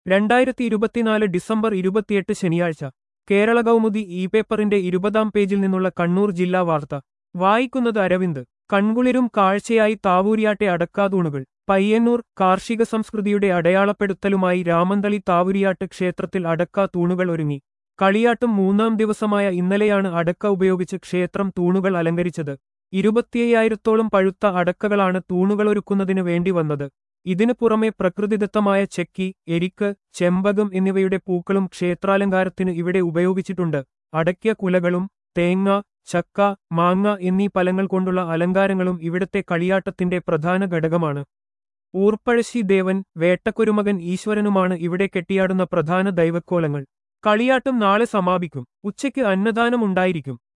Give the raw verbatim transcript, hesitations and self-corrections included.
രണ്ടായിരത്തി ഇരുപത്തിനാല് ഡിസംബർ ഇരുപത്തിയെട്ട് ശനിയാഴ്ച കേരള കൗമുദി ഇ പേപ്പറിന്റെ ഇരുപതാം പേജിൽ നിന്നുള്ള കണ്ണൂർ ജില്ലാ വാർത്ത വായിക്കുന്നത് അരവിന്ദ്. കൺകുളിരും കാഴ്ചയായി താവൂരിയാട്ടെ അടക്കാതൂണുകൾ. പയ്യന്നൂർ. കാർഷിക സംസ്കൃതിയുടെ അടയാളപ്പെടുത്തലുമായി രാമന്തളി താവൂരിയാട്ട് ക്ഷേത്രത്തിൽ അടക്കാ തൂണുകൾ ഒരുങ്ങി. കളിയാട്ടും മൂന്നാം ദിവസമായ ഇന്നലെയാണ് അടക്ക ഉപയോഗിച്ച് ക്ഷേത്രം തൂണുകൾ അലങ്കരിച്ചത്. ഇരുപത്തിയ്യായിരത്തോളം പഴുത്ത അടക്കകളാണ് തൂണുകളൊരുക്കുന്നതിന് വേണ്ടി വന്നത്. ഇതിനു പുറമെ പ്രകൃതിദത്തമായ ചെക്കി, എരിക്ക്, ചെമ്പകം എന്നിവയുടെ പൂക്കളും ക്ഷേത്രാലങ്കാരത്തിന് ഇവിടെ ഉപയോഗിച്ചിട്ടുണ്ട്. അടയ്ക്ക കുലകളും തേങ്ങ, ചക്ക, മാങ്ങ എന്നീ ഫലങ്ങൾ കൊണ്ടുള്ള അലങ്കാരങ്ങളും ഇവിടത്തെ കളിയാട്ടത്തിന്റെ പ്രധാന ഘടകമാണ്. ഊർപ്പഴശ്ശി ദേവൻ, വേട്ടക്കൊരുമകൻ ഈശ്വരനുമാണ് ഇവിടെ കെട്ടിയാടുന്ന പ്രധാന ദൈവക്കോലങ്ങൾ. കളിയാട്ടം നാളെ സമാപിക്കും. ഉച്ചയ്ക്ക് അന്നദാനം ഉണ്ടായിരിക്കും.